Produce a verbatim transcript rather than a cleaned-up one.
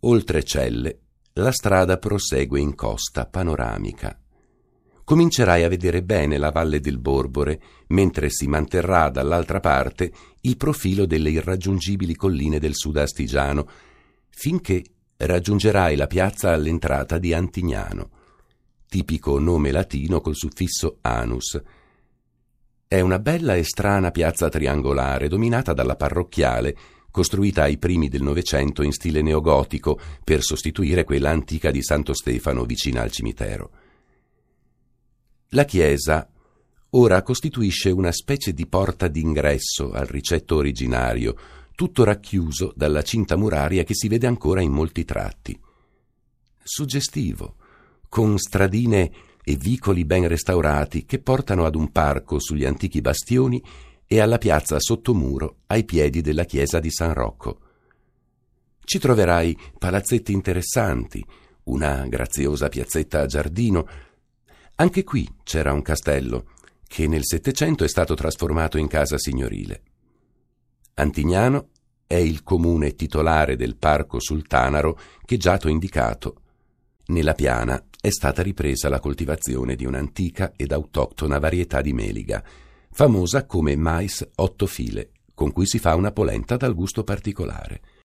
Oltre Celle, la strada prosegue in costa panoramica. Comincerai a vedere bene la valle del Borbore, mentre si manterrà dall'altra parte il profilo delle irraggiungibili colline del sud astigiano, finché raggiungerai la piazza all'entrata di Antignano, tipico nome latino col suffisso anus. È una bella e strana piazza triangolare dominata dalla parrocchiale, costruita ai primi del Novecento in stile neogotico per sostituire quella antica di Santo Stefano vicina al cimitero. La chiesa ora costituisce una specie di porta d'ingresso al ricetto originario, tutto racchiuso dalla cinta muraria che si vede ancora in molti tratti. Suggestivo, con stradine e vicoli ben restaurati che portano ad un parco sugli antichi bastioni e alla piazza sottomuro ai piedi della chiesa di San Rocco. Ci troverai palazzetti interessanti, una graziosa piazzetta a giardino. Anche qui c'era un castello che nel Settecento è stato trasformato in casa signorile. Antignano è il comune titolare del parco sul Tanaro che già t'ho indicato. Nella piana è stata ripresa la coltivazione di un'antica ed autoctona varietà di meliga, famosa come mais otto file, con cui si fa una polenta dal gusto particolare.